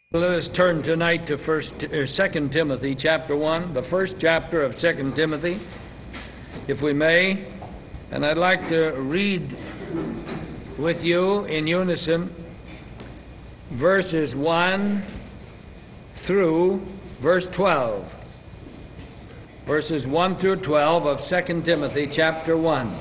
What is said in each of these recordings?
Let us turn tonight to 2 Timothy chapter 1, the first chapter of 2 Timothy, if we may. And I'd like to read with you in unison verses 1 through verse 12. Verses 1 through 12 of 2 Timothy chapter 1.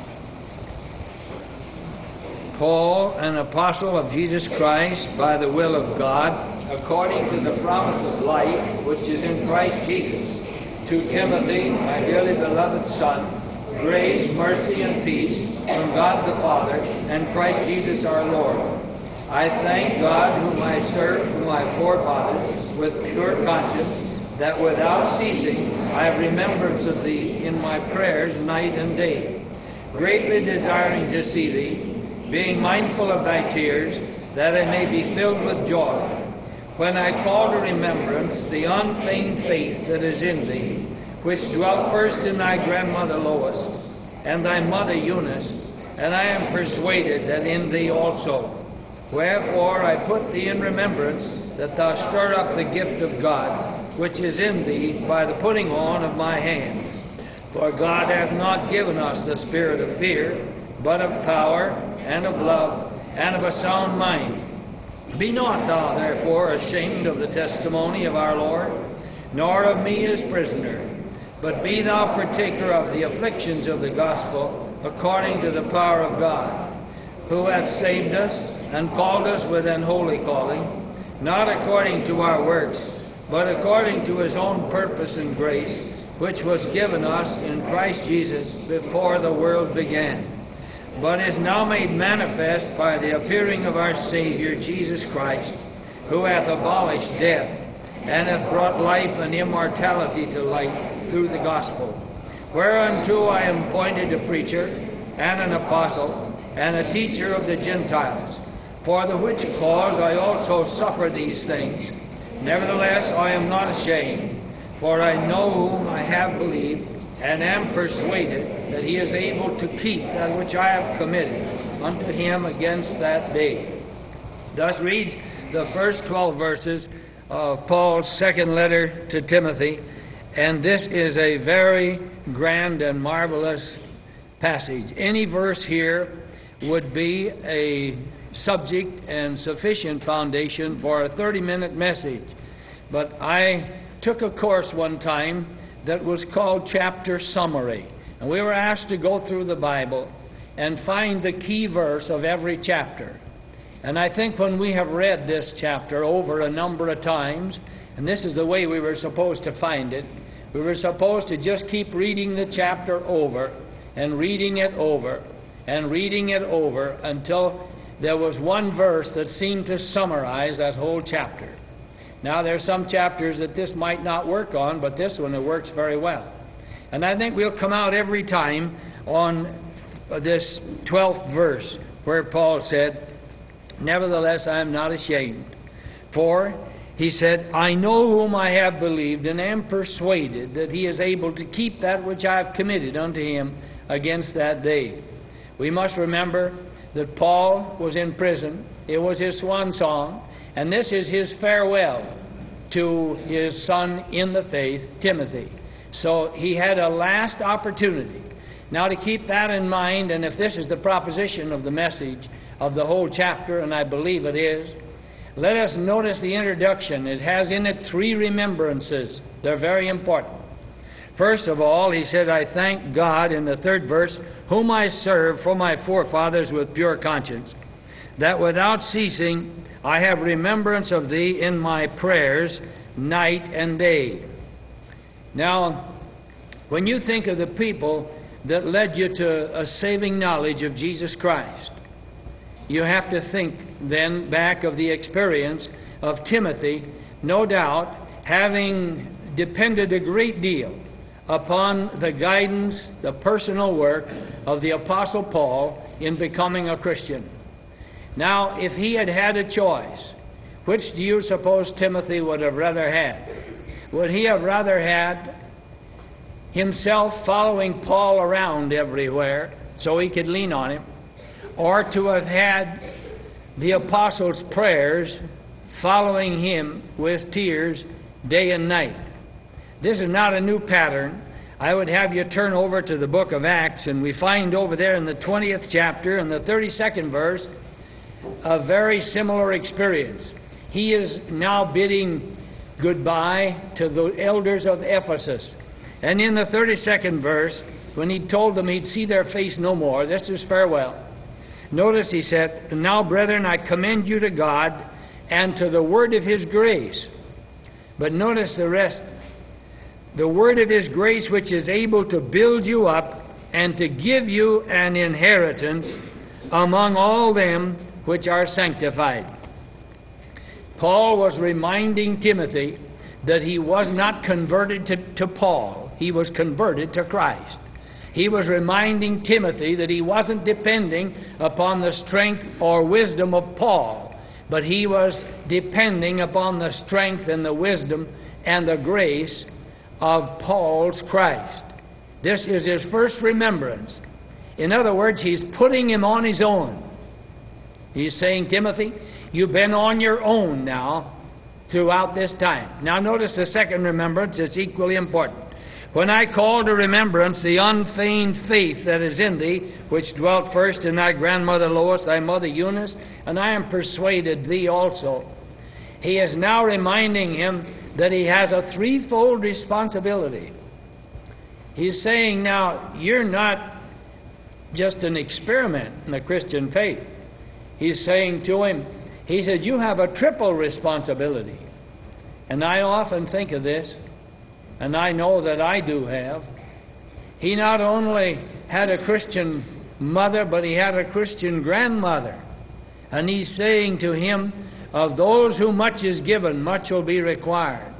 Paul, an apostle of Jesus Christ by the will of God, according to the promise of life which is in Christ Jesus, to Timothy, my dearly beloved son, grace, mercy, and peace from God the Father and Christ Jesus our Lord. I thank God whom I serve from my forefathers with pure conscience, that without ceasing I have remembrance of thee in my prayers night and day, greatly desiring to see thee, being mindful of thy tears, that I may be filled with joy, when I call to remembrance the unfeigned faith that is in thee, which dwelt first in thy grandmother Lois, and thy mother Eunice, and I am persuaded that in thee also. Wherefore I put thee in remembrance, that thou stir up the gift of God, which is in thee by the putting on of my hands. For God hath not given us the spirit of fear, but of power, and of love, and of a sound mind. Be not thou therefore ashamed of the testimony of our Lord, nor of me his prisoner, but be thou partaker of the afflictions of the gospel, according to the power of God, who hath saved us, and called us with an holy calling, not according to our works, but according to his own purpose and grace, which was given us in Christ Jesus before the world began, but is now made manifest by the appearing of our Savior Jesus Christ, who hath abolished death, and hath brought life and immortality to light through the gospel, whereunto I am appointed a preacher, and an apostle, and a teacher of the Gentiles, for the which cause I also suffer these things. Nevertheless I am not ashamed, for I know whom I have believed, and am persuaded that he is able to keep that which I have committed unto him against that day. Thus reads the first 12 verses of Paul's second letter to Timothy, and this is a very grand and marvelous passage. Any verse here would be a subject and sufficient foundation for a 30-minute message. But I took a course one time that was called Chapter Summary. And we were asked to go through the Bible and find the key verse of every chapter. And I think when we have read this chapter over a number of times, and this is the way we were supposed to find it, we were supposed to just keep reading the chapter over and reading it over and reading it over until there was one verse that seemed to summarize that whole chapter. Now, there are some chapters that this might not work on, but this one, it works very well. And I think we'll come out every time on this 12th verse where Paul said, nevertheless, I am not ashamed. For, he said, I know whom I have believed, and am persuaded that he is able to keep that which I have committed unto him against that day. We must remember that Paul was in prison. It was his swan song. And this is his farewell to his son in the faith, Timothy. So he had a last opportunity. Now to keep that in mind, and if this is the proposition of the message of the whole chapter, and I believe it is, let us notice the introduction. It has in it 3 remembrances. They're very important. First of all, he said, I thank God, in the 3rd verse, whom I serve for my forefathers with pure conscience, that without ceasing I have remembrance of thee in my prayers night and day. Now, when you think of the people that led you to a saving knowledge of Jesus Christ, you have to think then back of the experience of Timothy, no doubt having depended a great deal upon the guidance, the personal work of the Apostle Paul in becoming a Christian. Now, if he had had a choice, which do you suppose Timothy would have rather had? Would he have rather had himself following Paul around everywhere so he could lean on him, or to have had the apostles' prayers following him with tears day and night. This is not a new pattern. I would have you turn over to the book of Acts, and we find over there in the 20th chapter and the 32nd verse a very similar experience. He is now bidding goodbye to the elders of Ephesus. And in the 32nd verse, when he told them he'd see their face no more, this is farewell. Notice he said, "Now, brethren, I commend you to God and to the word of his grace." But notice the rest. "The word of his grace, which is able to build you up and to give you an inheritance among all them which are sanctified." Paul was reminding Timothy that he was not converted to Paul. He was converted to Christ. He was reminding Timothy that he wasn't depending upon the strength or wisdom of Paul, but he was depending upon the strength and the wisdom and the grace of Paul's Christ. This is his first remembrance. In other words, he's putting him on his own. He's saying, Timothy, you've been on your own now throughout this time. Now notice the second remembrance. It's equally important. "When I call to remembrance the unfeigned faith that is in thee, which dwelt first in thy grandmother Lois, thy mother Eunice, and I am persuaded thee also." He is now reminding him that he has a threefold responsibility. He's saying now, you're not just an experiment in the Christian faith. He's saying to him, he said, you have a triple responsibility. And I often think of this, and I know that I do have. He not only had a Christian mother, but he had a Christian grandmother. And he's saying to him, of those who much is given, much will be required.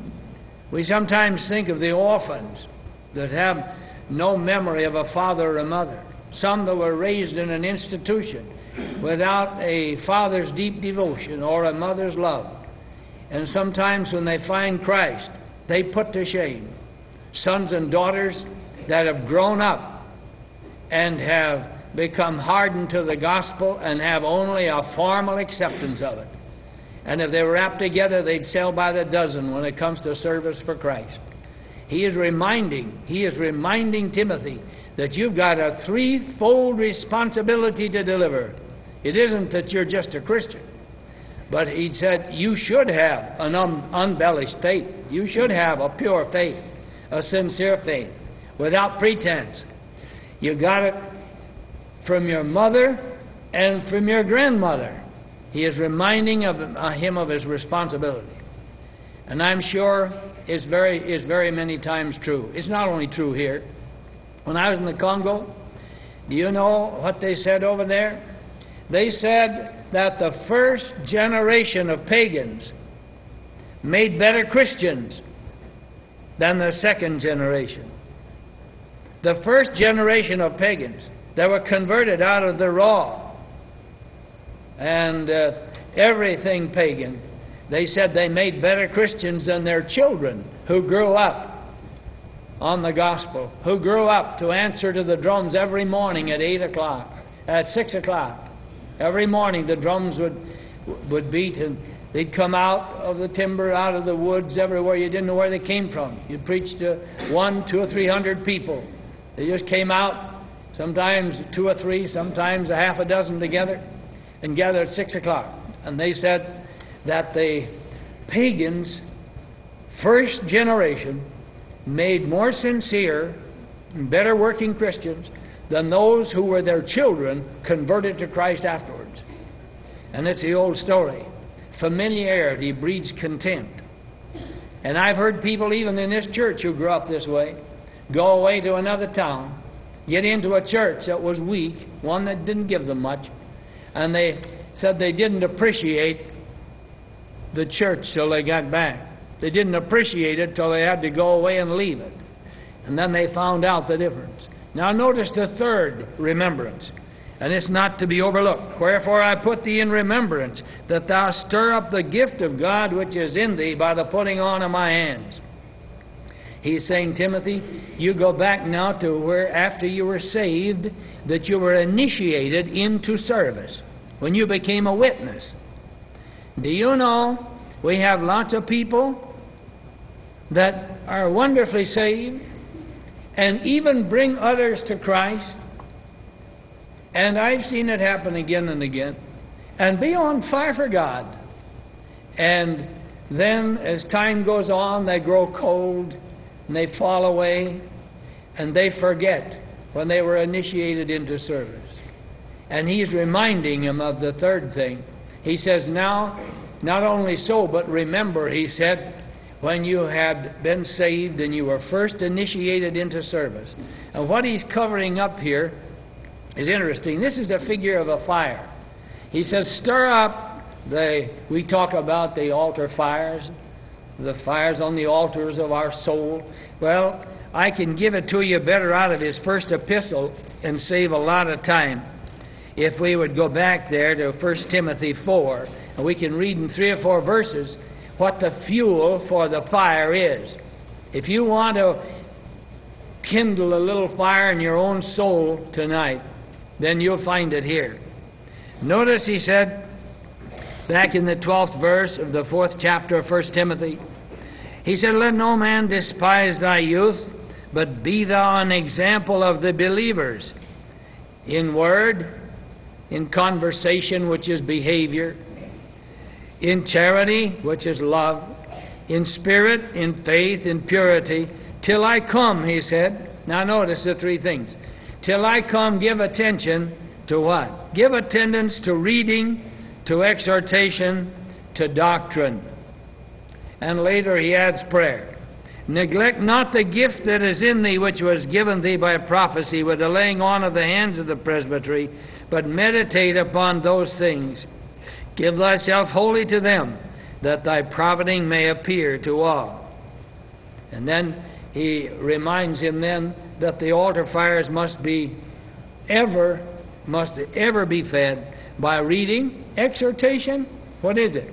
We sometimes think of the orphans that have no memory of a father or a mother. Some that were raised in an institution without a father's deep devotion or a mother's love. And sometimes when they find Christ, they put to shame sons and daughters that have grown up and have become hardened to the gospel and have only a formal acceptance of it. And if they were wrapped together, they'd sell by the dozen when it comes to service for Christ. He is reminding Timothy that you've got a threefold responsibility to deliver. It isn't that you're just a Christian, but he said you should have an unembellished faith. You should have a pure faith, a sincere faith, without pretense. You got it from your mother and from your grandmother. He is reminding him of his responsibility. And I'm sure it's very many times true. It's not only true here. When I was in the Congo, do you know what they said over there? They said that the first generation of pagans made better Christians than the second generation. The first generation of pagans that were converted out of the raw and everything pagan, they said they made better Christians than their children who grew up on the gospel, who grew up to answer to the drums every morning at 8 o'clock, at 6 o'clock. Every morning the drums would beat, and they'd come out of the timber, out of the woods, everywhere. You didn't know where they came from. You'd preach to 100, 200, or 300 people. They just came out, sometimes 2 or 3, sometimes a half a dozen together, and gathered at 6 o'clock. And they said that the pagans, first generation, made more sincere and better working Christians than those who were their children converted to Christ afterwards. And it's the old story. Familiarity breeds contempt. And I've heard people even in this church who grew up this way go away to another town, get into a church that was weak, one that didn't give them much, and they said they didn't appreciate the church till they got back. They didn't appreciate it till they had to go away and leave it. And then they found out the difference. Now notice the third remembrance, and it's not to be overlooked. Wherefore I put thee in remembrance, that thou stir up the gift of God which is in thee by the putting on of my hands. He's saying, Timothy, you go back now to where after you were saved, that you were initiated into service, when you became a witness. Do you know we have lots of people that are wonderfully saved and even bring others to Christ? And I've seen it happen again and again. And be on fire for God. And then as time goes on, they grow cold and they fall away and they forget when they were initiated into service. And he's reminding them of the third thing. He says, now, not only so, but remember, he said, when you had been saved and you were first initiated into service. And what he's covering up here is interesting. This is a figure of a fire. He says, stir up we talk about the altar fires, the fires on the altars of our soul. Well, I can give it to you better out of his first epistle and save a lot of time. If we would go back there to 1 Timothy 4, and we can read in 3 or 4 verses what the fuel for the fire is. If you want to kindle a little fire in your own soul tonight, then you'll find it here. Notice he said, back in the 12th verse of the 4th chapter of 1 Timothy, he said, let no man despise thy youth, but be thou an example of the believers, in word, in conversation, which is behavior, in charity, which is love, in spirit, in faith, in purity, till I come, he said. Now notice the 3 things. Till I come, give attention to what? Give attendance to reading, to exhortation, to doctrine. And later he adds prayer. Neglect not the gift that is in thee, which was given thee by prophecy, with the laying on of the hands of the presbytery, but meditate upon those things. Give thyself wholly to them, that thy profiting may appear to all. And then he reminds him then that the altar fires must ever be fed by reading. Exhortation, what is it?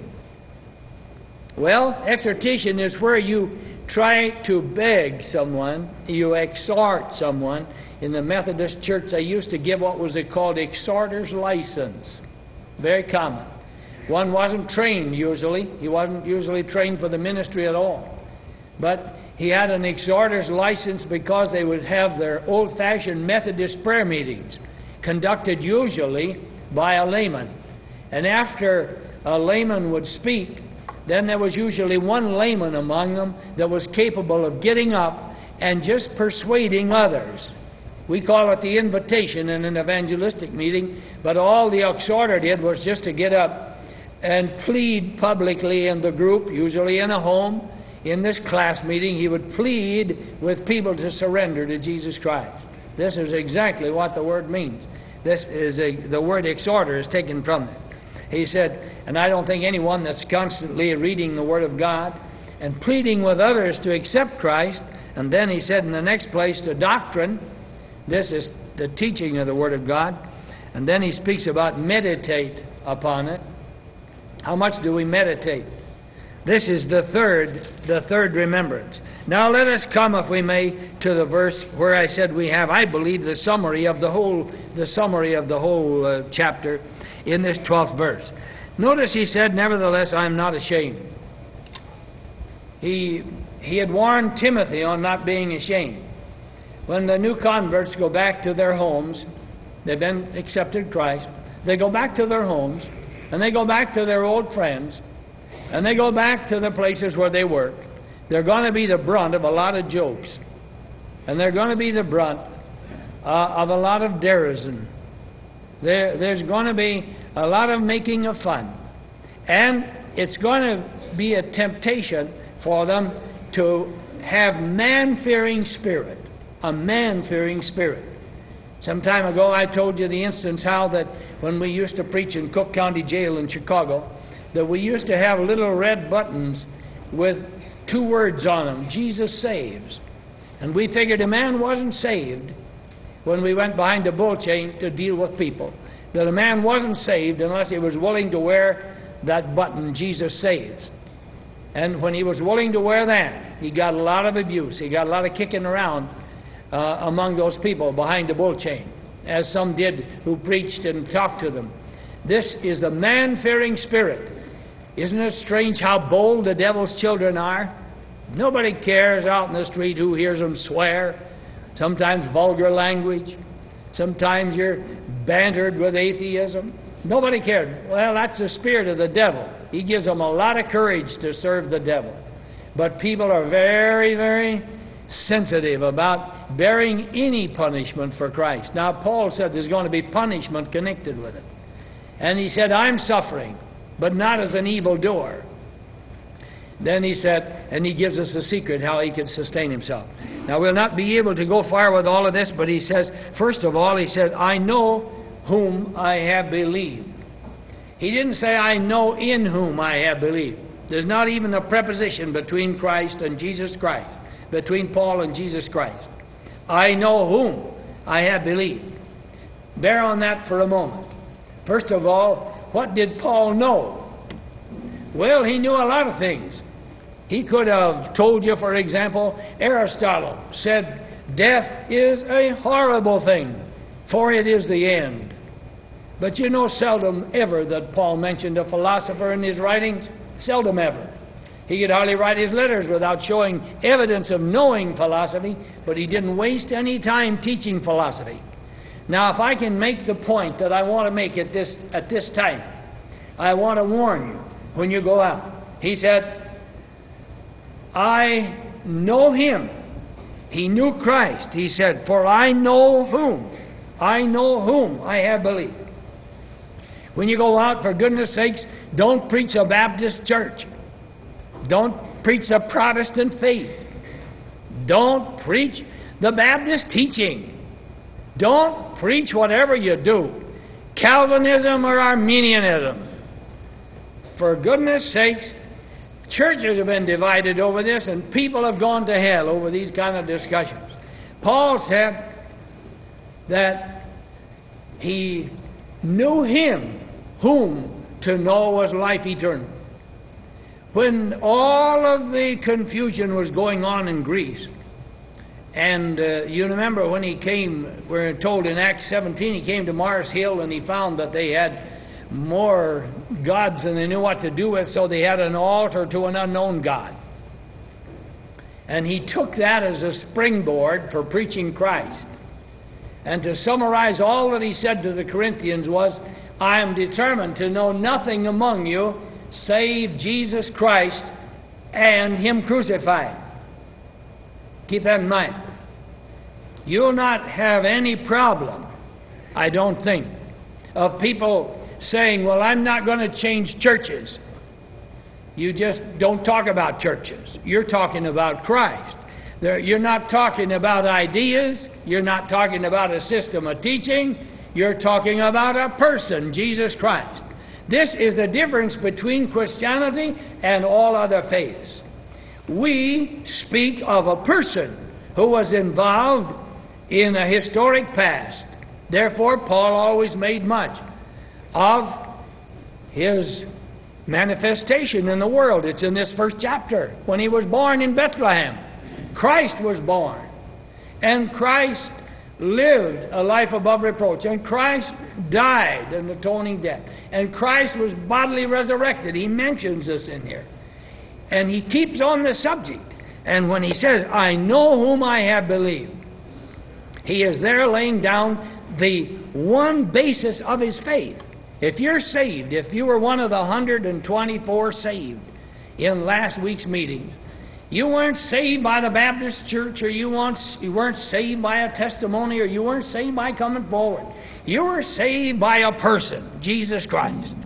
Well, exhortation is where you try to beg someone, you exhort someone. In the Methodist Church, they used to give what was called exhorter's license. Very common. One wasn't trained usually. He wasn't usually trained for the ministry at all. But he had an exhorter's license because they would have their old-fashioned Methodist prayer meetings, conducted usually by a layman. And after a layman would speak, then there was usually one layman among them that was capable of getting up and just persuading others. We call it the invitation in an evangelistic meeting, but all the exhorter did was just to get up and plead publicly in the group, usually in a home. In this class meeting, he would plead with people to surrender to Jesus Christ. This is exactly what the word means. This is the word exhorter is taken from it. He said, and I don't think anyone that's constantly reading the Word of God and pleading with others to accept Christ, and then he said in the next place to doctrine, this is the teaching of the Word of God, and then he speaks about meditate upon it. How much do we meditate? This is the third remembrance. Now let us come, if we may, to the verse where I said we have, I believe, the summary of the whole chapter in this 12th verse. Notice he said, nevertheless, I am not ashamed. He had warned Timothy on not being ashamed. When the new converts go back to their homes, they've been accepted Christ, they go back to their homes, and they go back to their old friends, and they go back to the places where they work. They're going to be the brunt of a lot of jokes, and they're going to be the brunt of a lot of derision. There's going to be a lot of making of fun, and it's going to be a temptation for them to have man-fearing spirit, a man-fearing spirit. Some time ago I told you the instance how that when we used to preach in Cook County Jail in Chicago, that we used to have little red buttons with 2 words on them, Jesus saves. And we figured a man wasn't saved when we went behind the bull chain to deal with people, that a man wasn't saved unless he was willing to wear that button, Jesus saves. And when he was willing to wear that, he got a lot of abuse. He got a lot of kicking around among those people behind the bull chain, as some did who preached and talked to them. This is the man-fearing spirit. Isn't it strange how bold the devil's children are? Nobody cares out in the street who hears them swear, sometimes vulgar language, sometimes you're bantered with atheism. Nobody cares. Well, that's the spirit of the devil. He gives them a lot of courage to serve the devil. But people are very, very sensitive about bearing any punishment for Christ. Now, Paul said there's going to be punishment connected with it. And he said, I'm suffering, but not as an evildoer. Then he said, and he gives us a secret how he can sustain himself. Now, we'll not be able to go far with all of this, but he says, first of all, he said, I know whom I have believed. He didn't say, I know in whom I have believed. There's not even a preposition between Christ and Jesus Christ, between Paul and Jesus Christ. I know whom I have believed. Bear on that for a moment. First of all, what did Paul know? Well, he knew a lot of things. He could have told you, for example, Aristotle said, death is a horrible thing, for it is the end. But you know seldom ever that Paul mentioned a philosopher in his writings. Seldom ever. He could hardly write his letters without showing evidence of knowing philosophy, but he didn't waste any time teaching philosophy. Now, if I can make the point that I want to make at this time, I want to warn you when you go out. He said, I know him. He knew Christ. He said, for I know whom. I know whom I have believed. When you go out, for goodness sakes, don't preach a Baptist church. Don't preach a Protestant faith. Don't preach the Baptist teaching. Don't preach whatever you do, Calvinism or Arminianism. For goodness sakes, churches have been divided over this, and people have gone to hell over these kind of discussions. Paul said that he knew him whom to know was life eternal. When all of the confusion was going on in Greece, and you remember when he came, we're told in Acts 17, he came to Mars Hill and he found that they had more gods than they knew what to do with, so they had an altar to an unknown God. And he took that as a springboard for preaching Christ. And to summarize all that he said to the Corinthians was, I am determined to know nothing among you save Jesus Christ and him crucified. Keep that in mind. You'll not have any problem, I don't think, of people saying, well, I'm not going to change churches. You just don't talk about churches. You're talking about Christ. You're not talking about ideas. You're not talking about a system of teaching. You're talking about a person, Jesus Christ. This is the difference between Christianity and all other faiths. We speak of a person who was involved in a historic past. Therefore, Paul always made much of his manifestation in the world. It's in this first chapter. When he was born in Bethlehem, Christ was born. And Christ lived a life above reproach. And Christ died an atoning death. And Christ was bodily resurrected. He mentions this in here. And he keeps on the subject. And when he says, I know whom I have believed, he is there laying down the one basis of his faith. If you're saved, if you were one of the 124 saved in last week's meetings, you weren't saved by the Baptist church, or you weren't saved by a testimony, or you weren't saved by coming forward. You were saved by a person, Jesus Christ.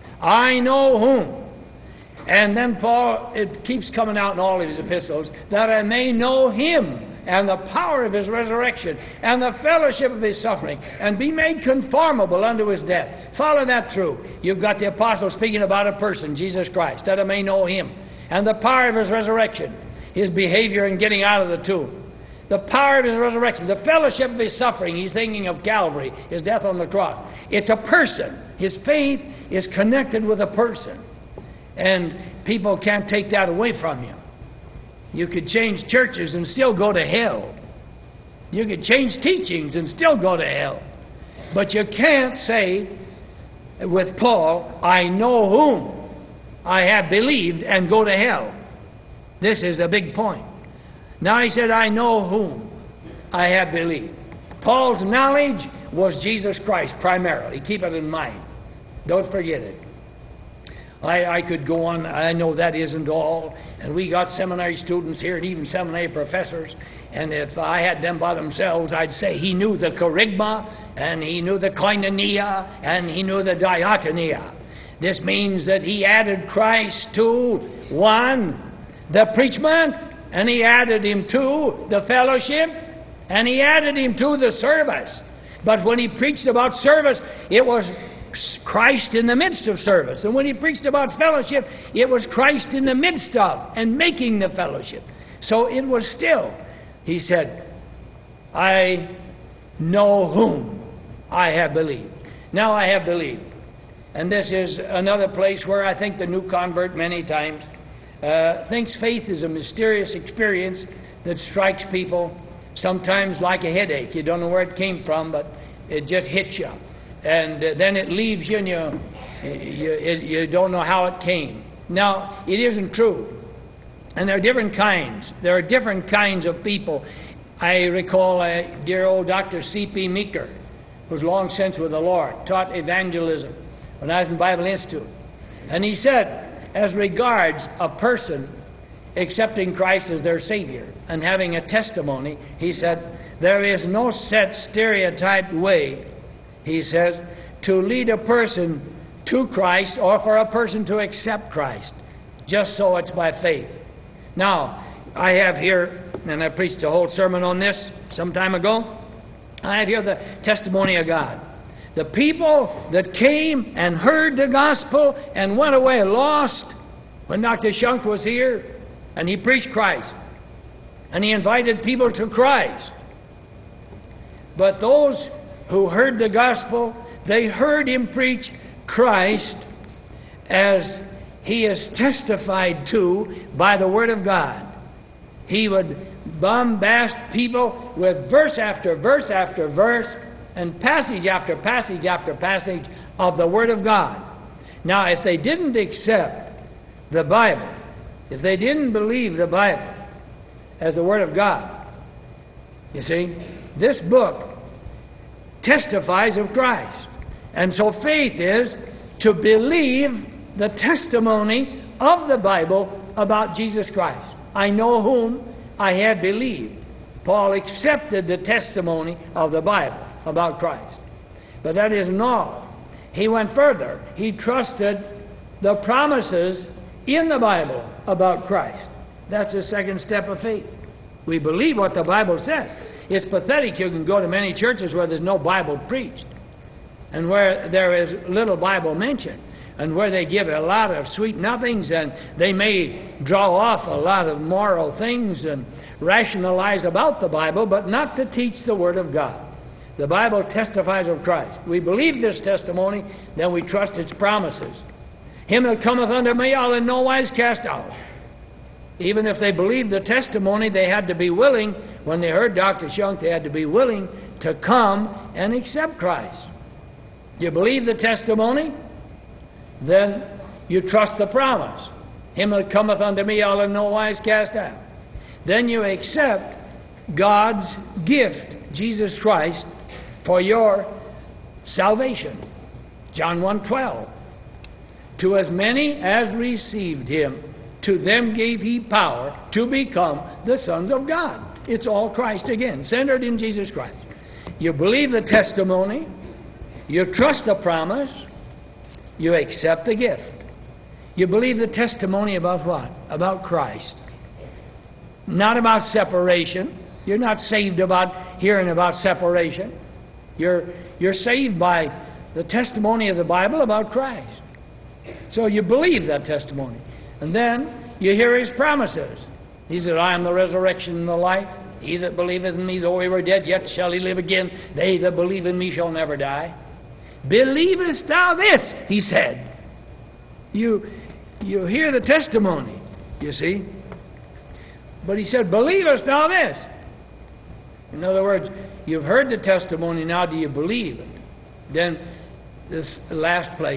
I know whom. And then Paul, it keeps coming out in all of his epistles, that I may know him and the power of his resurrection and the fellowship of his suffering, and be made conformable unto his death. Follow that through. You've got the apostle speaking about a person, Jesus Christ, that I may know him, and the power of his resurrection, his behavior in getting out of the tomb. The power of his resurrection, the fellowship of his suffering. He's thinking of Calvary, his death on the cross. It's a person. His faith is connected with a person. And people can't take that away from you. You could change churches and still go to hell. You could change teachings and still go to hell. But you can't say with Paul, I know whom I have believed, and go to hell. This is the big point. Now he said, I know whom I have believed. Paul's knowledge was Jesus Christ primarily. Keep it in mind. Don't forget it. I could go on. I know that isn't all. And we got seminary students here and even seminary professors. And if I had them by themselves, I'd say he knew the kerygma, and he knew the koinonia, and he knew the diakonia. This means that he added Christ to, one, the preachment, and he added him to the fellowship, and he added him to the service. But when he preached about service, it was Christ in the midst of service. And when he preached about fellowship, it was Christ in the midst of and making the fellowship. So it was still, he said, I know whom I have believed. Now I have believed. And this is another place where I think the new convert many times thinks faith is a mysterious experience that strikes people sometimes like a headache. You don't know where it came from, but it just hits you. And then it leaves you, and you don't know how it came. Now, it isn't true. And there are different kinds. There are different kinds of people. I recall dear old Dr. C.P. Meeker, who was long since with the Lord, taught evangelism when I was in Bible Institute. And he said, as regards a person accepting Christ as their Savior and having a testimony, he said, there is no set stereotyped way, he says, to lead a person to Christ or for a person to accept Christ, just so it's by faith. Now, I have here, and I preached a whole sermon on this some time ago, I have here the testimony of God. The people that came and heard the gospel and went away lost when Dr. Shunk was here, and he preached Christ, and he invited people to Christ. But those who heard the gospel, they heard him preach Christ as he is testified to by the Word of God. He would bombast people with verse after verse after verse and passage after passage after passage of the Word of God. Now, if they didn't accept the Bible, if they didn't believe the Bible as the Word of God, you see, this book testifies of Christ. And so faith is to believe the testimony of the Bible about Jesus Christ. I know whom I have believed. Paul accepted the testimony of the Bible about Christ. But that isn't all. He went further. He trusted the promises in the Bible about Christ. That's the second step of faith. We believe what the Bible said. It's pathetic. You can go to many churches where there's no Bible preached, and where there is little Bible mentioned, and where they give a lot of sweet nothings, and they may draw off a lot of moral things and rationalize about the Bible, but not to teach the Word of God. The Bible testifies of Christ. We believe this testimony, then we trust its promises. Him that cometh unto me, I'll in no wise cast out. Even if they believed the testimony, they had to be willing, when they heard Dr. Shunk, they had to be willing to come and accept Christ. You believe the testimony, then you trust the promise. Him that cometh unto me, I'll in no wise cast out. Then you accept God's gift, Jesus Christ, for your salvation. John 1:12. To as many as received him, to them gave he power to become the sons of God. It's all Christ again, centered in Jesus Christ. You believe the testimony, you trust the promise, you accept the gift. You believe the testimony about what? About Christ. Not about separation. You're not saved about hearing about separation. You're saved by the testimony of the Bible about Christ. So you believe that testimony. And then you hear his promises. He said, I am the resurrection and the life. He that believeth in me, though he were dead, yet shall he live again. They that believe in me shall never die. Believest thou this? He said. You hear the testimony, you see. But he said, believest thou this? In other words, you've heard the testimony, now do you believe it? Then this last place,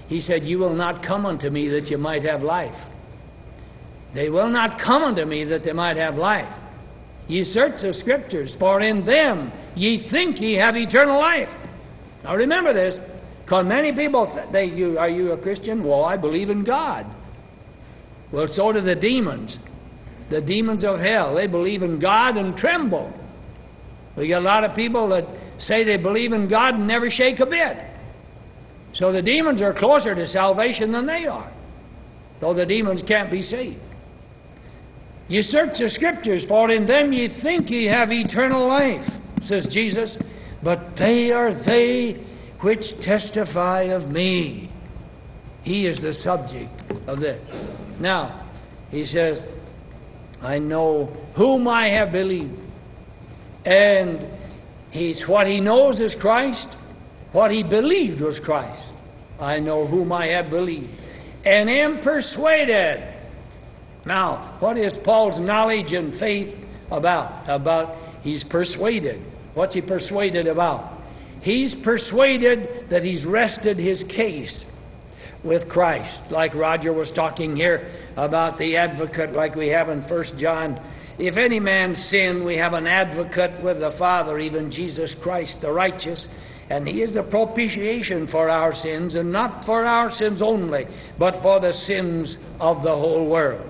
He said, you will not come unto me that you might have life. They will not come unto me that they might have life. Ye search the Scriptures, for in them ye think ye have eternal life. Now remember this, because many people, are you a Christian? Well, I believe in God. Well, so do the demons. The demons of hell, they believe in God and tremble. We got a lot of people that say they believe in God and never shake a bit. So the demons are closer to salvation than they are, though the demons can't be saved. You search the Scriptures, for in them ye think ye have eternal life, says Jesus, but they are they which testify of me. He is the subject of this. Now, he says, I know whom I have believed. And what he knows is Christ. What he believed was Christ. I know whom I have believed. And am persuaded. Now, what is Paul's knowledge and faith about? He's persuaded. What's he persuaded about? He's persuaded that he's rested his case with Christ. Like Roger was talking here about the advocate, like we have in 1 John. If any man sin, we have an advocate with the Father, even Jesus Christ the righteous. And he is the propitiation for our sins, and not for our sins only, but for the sins of the whole world.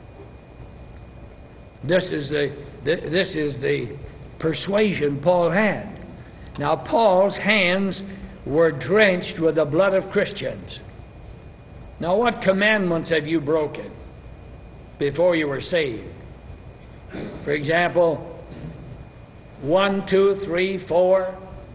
This is the persuasion Paul had. Now, Paul's hands were drenched with the blood of Christians. Now, what commandments have you broken before you were saved? For example, 1, 2, 3, 4,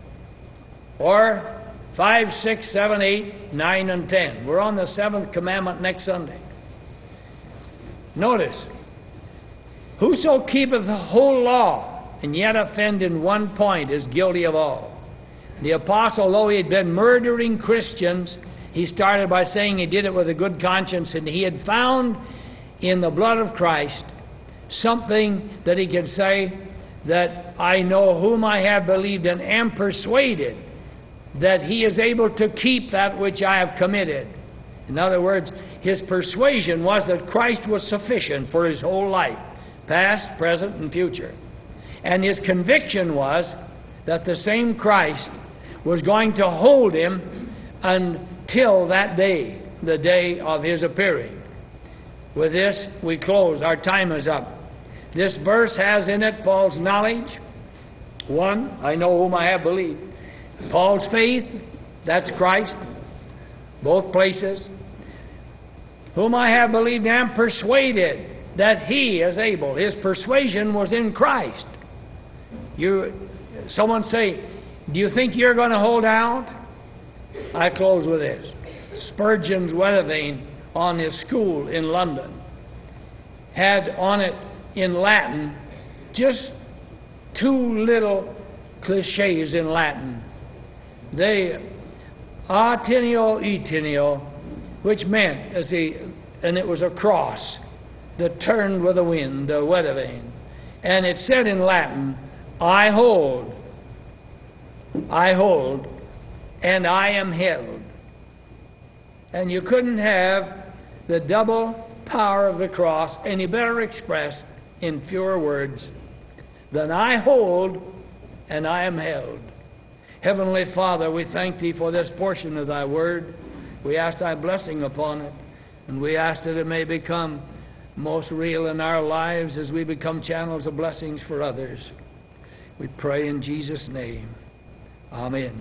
or 5, 6, 7, 8, 9, and 10. We're on the 7th commandment next Sunday. Notice, whoso keepeth the whole law, and yet offend in one point, is guilty of all. The apostle, though he had been murdering Christians, he started by saying he did it with a good conscience, and he had found in the blood of Christ something that he could say that I know whom I have believed and am persuaded that he is able to keep that which I have committed. In other words, his persuasion was that Christ was sufficient for his whole life, past, present, and future. And his conviction was that the same Christ was going to hold him until that day, the day of his appearing. With this, we close. Our time is up. This verse has in it Paul's knowledge. 1, I know whom I have believed. Paul's faith, that's Christ. Both places. Whom I have believed and am persuaded that he is able. His persuasion was in Christ. Someone say, do you think you're going to hold out? I close with this. Spurgeon's weather vane on his school in London had on it in Latin just 2 little cliches in Latin. They ateneo eteneo, which meant and it was a cross that turned with the wind, the weather vane. And it said in Latin, I hold, and I am held. And you couldn't have the double power of the cross any better expressed in fewer words than I hold and I am held. Heavenly Father, we thank Thee for this portion of Thy Word. We ask Thy blessing upon it, and we ask that it may become most real in our lives as we become channels of blessings for others. We pray in Jesus' name. Amen.